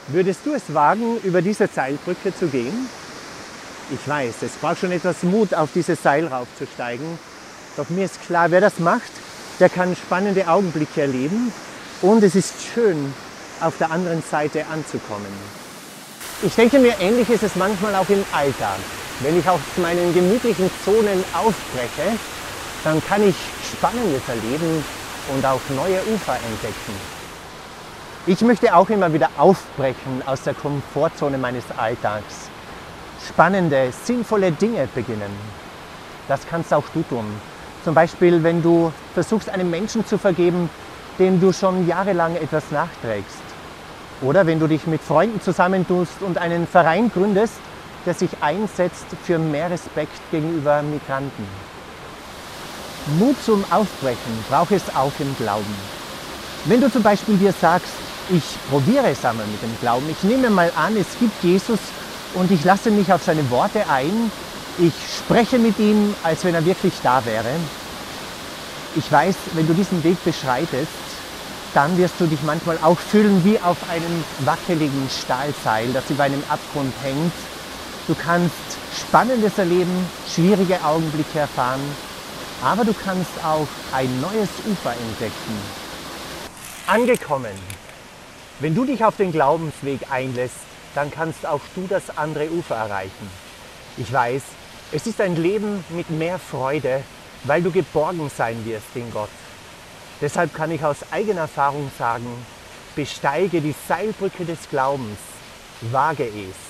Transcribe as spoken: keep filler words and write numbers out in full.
Würdest du es wagen, über diese Seilbrücke zu gehen? Ich weiß, es braucht schon etwas Mut, auf dieses Seil raufzusteigen. Doch mir ist klar, wer das macht, der kann spannende Augenblicke erleben. Und es ist schön, auf der anderen Seite anzukommen. Ich denke mir, ähnlich ist es manchmal auch im Alltag. Wenn ich aus meinen gemütlichen Zonen aufbreche, dann kann ich Spannendes erleben und auch neue Ufer entdecken. Ich möchte auch immer wieder aufbrechen aus der Komfortzone meines Alltags. Spannende, sinnvolle Dinge beginnen. Das kannst auch du tun. Zum Beispiel, wenn du versuchst, einem Menschen zu vergeben, dem du schon jahrelang etwas nachträgst. Oder wenn du dich mit Freunden zusammentust und einen Verein gründest, der sich einsetzt für mehr Respekt gegenüber Migranten. Mut zum Aufbrechen braucht es auch im Glauben. Wenn du zum Beispiel dir sagst, ich probiere es einmal mit dem Glauben, ich nehme mal an, es gibt Jesus und ich lasse mich auf seine Worte ein, ich spreche mit ihm, als wenn er wirklich da wäre. Ich weiß, wenn du diesen Weg beschreitest, dann wirst du dich manchmal auch fühlen wie auf einem wackeligen Stahlseil, das über einem Abgrund hängt. Du kannst Spannendes erleben, schwierige Augenblicke erfahren, aber du kannst auch ein neues Ufer entdecken. Angekommen. Wenn du dich auf den Glaubensweg einlässt, dann kannst auch du das andere Ufer erreichen. Ich weiß, es ist ein Leben mit mehr Freude, weil du geborgen sein wirst in Gott. Deshalb kann ich aus eigener Erfahrung sagen, besteige die Seilbrücke des Glaubens, wage es.